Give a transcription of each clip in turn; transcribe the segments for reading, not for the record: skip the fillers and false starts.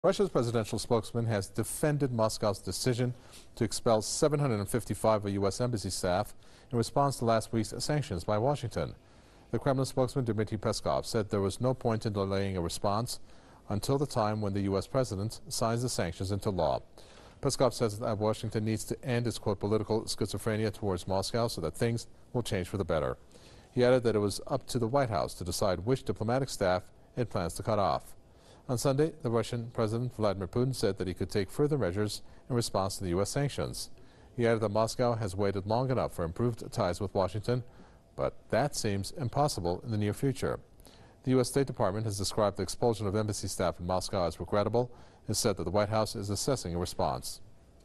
Russia's presidential spokesman has defended Moscow's decision to expel 755 of U.S. embassy staff in response to last week's sanctions by Washington. The Kremlin spokesman Dmitry Peskov said there was no point in delaying a response until the time when the U.S. president signs the sanctions into law. Peskov says that Washington needs to end its, quote, political schizophrenia towards Moscow so that things will change for the better. He added that it was up to the White House to decide which diplomatic staff it plans to cut off. On Sunday, the Russian President Vladimir Putin said that he could take further measures in response to the U.S. sanctions. He added that Moscow has waited long enough for improved ties with Washington, but that seems impossible in the near future. The U.S. State Department has described the expulsion of embassy staff in Moscow as regrettable and said that the White House is assessing a response.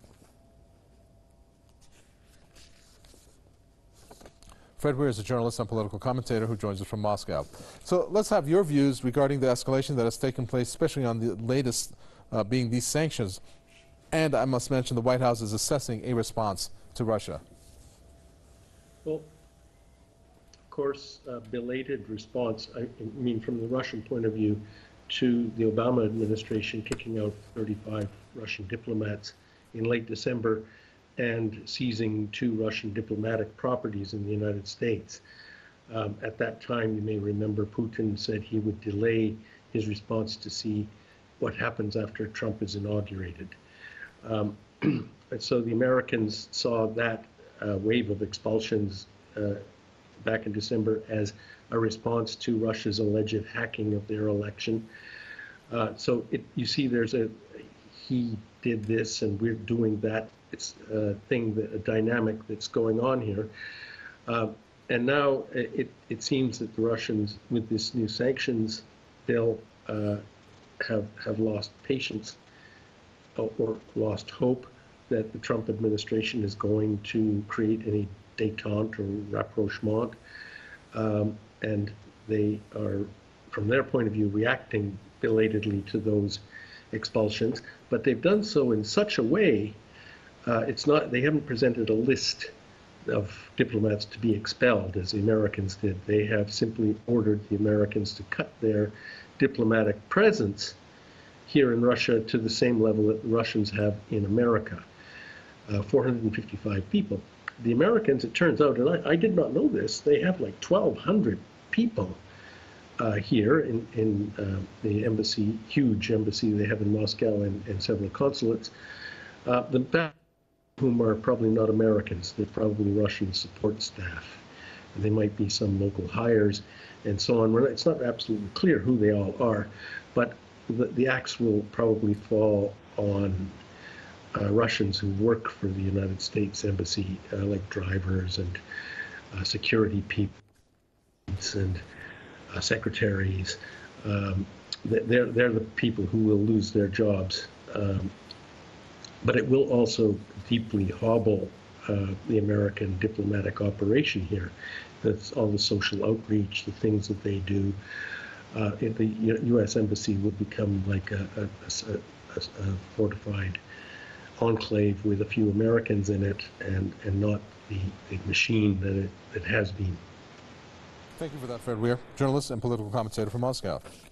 Fred Weir is a journalist and political commentator who joins us from Moscow. So let's have your views regarding the escalation that has taken place, especially on the latest being these sanctions. And I must mention the White House is assessing a response to Russia. Well, of course, belated response, I mean, from the Russian point of view, to the Obama administration kicking out 35 Russian diplomats in late December and seizing 2 Russian diplomatic properties in the United States. At that time, you may remember, Putin said he would delay his response to see what happens after Trump is inaugurated. And so the Americans saw that wave of expulsions back in December as a response to Russia's alleged hacking of their election. So you see he did this and we're doing that. It's a dynamic that's going on here. And now it seems that the Russians, with this new sanctions bill, have lost patience or lost hope that the Trump administration is going to create any détente or rapprochement. And they are, from their point of view, reacting belatedly to those expulsions. But they've done so in such a way they haven't presented a list of diplomats to be expelled as the Americans did. They have simply ordered the Americans to cut their diplomatic presence here in Russia to the same level that the Russians have in America, 455 people. The Americans, it turns out, and I did not know this, they have like 1,200 people here in the embassy, huge embassy they have in Moscow and several consulates. The vast whom are probably not Americans. They're probably Russian support staff. And they might be some local hires and so on. It's not absolutely clear who they all are, but the axe will probably fall on Russians who work for the United States Embassy, like drivers and security people and secretaries. They're the people who will lose their jobs. But it will also deeply hobble the American diplomatic operation here. That's all the social outreach, the things that they do. The U.S. Embassy would become like a fortified enclave with a few Americans in it and not the machine that it has been. Thank you for that, Fred Weir, journalist and political commentator from Moscow.